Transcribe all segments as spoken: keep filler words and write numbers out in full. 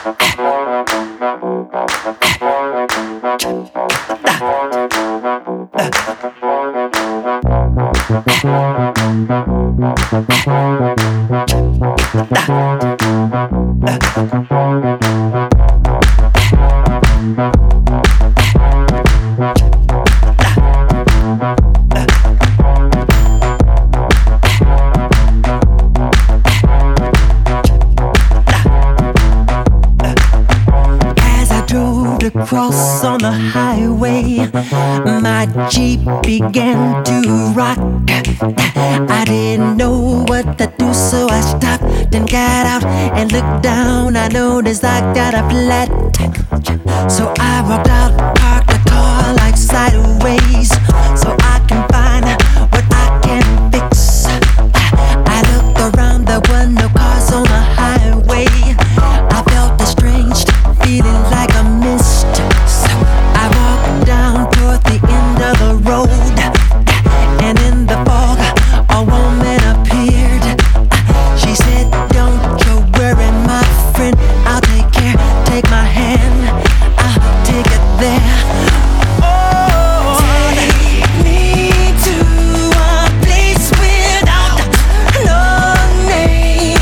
Cross on the highway, my Jeep began to rock. I didn't know what to do, so I stopped, then got out and looked down. I noticed I got a flat, so I walked out, parked the car like sideways, so I can find what I can fix. I looked around, there were no cars on the highway. I felt a strange feeling like a mist. I walked down toward the end of the road, and in the fog a woman appeared. She said, "Don't you worry, my friend, I'll take care. Take my hand, I'll take it there." Oh, take me to a place without no name.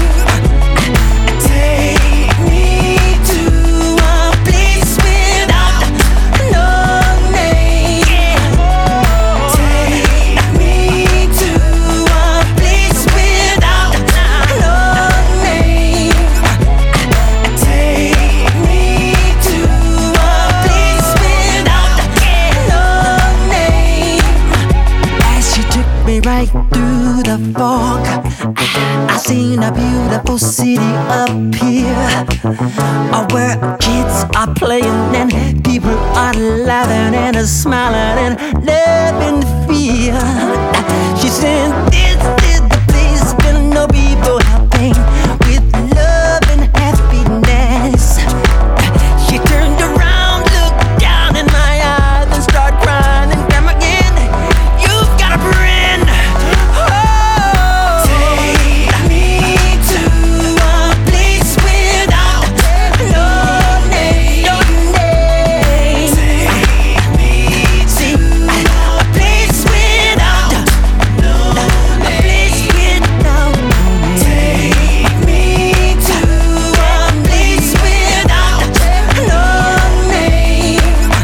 Take me to a place without no name. Take me to a place without no name. Take me to a place without no name. As she took me right through the fog, I seen a beautiful city up here, uh, where kids are playing and people are laughing and are smiling and loving fear. She said, "This is the place where no people helping with love and happiness." She turned around, looked down in my eyes, and started crying and come again. "You've got a friend." Oh, take me to a place without no name. No name. Take me to a place without no name. A place without no name. Take me to a place without no name.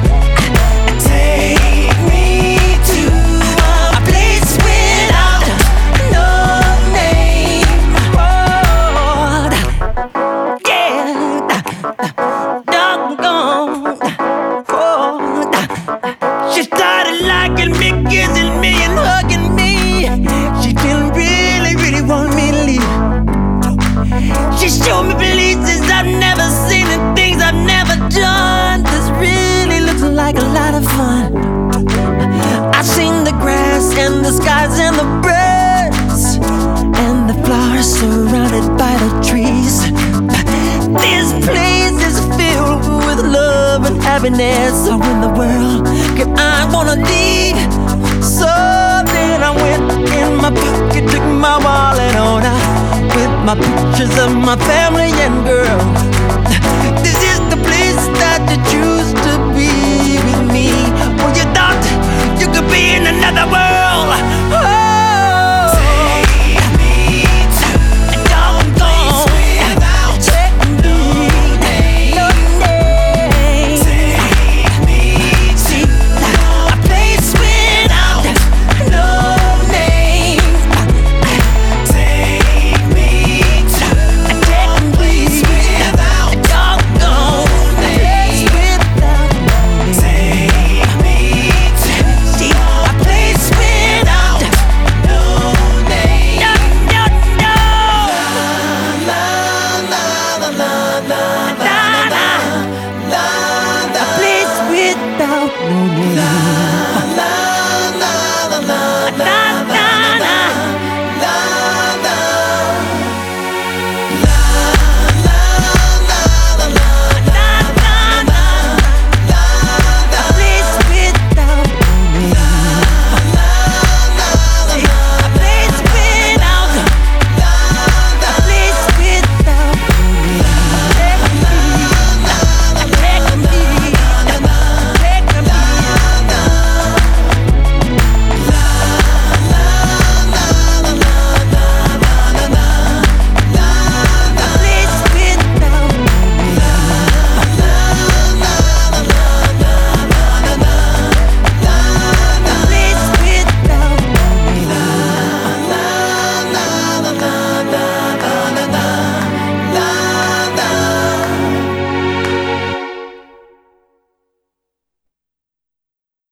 Take me to a place without no name. Oh, yeah, doggone. Oh, she started liking me, kissing me, and hugging me. She didn't really, really want me to leave. She showed me places I've never seen and things I've never done. This really looks like a lot of fun. I seen the grass and the skies and the birds and the flowers surrounded by the trees. This place is filled with love and happiness. So in the world could I wanna leave? So then I went in my pocket, took my wallet on out with my pictures of my family and girl.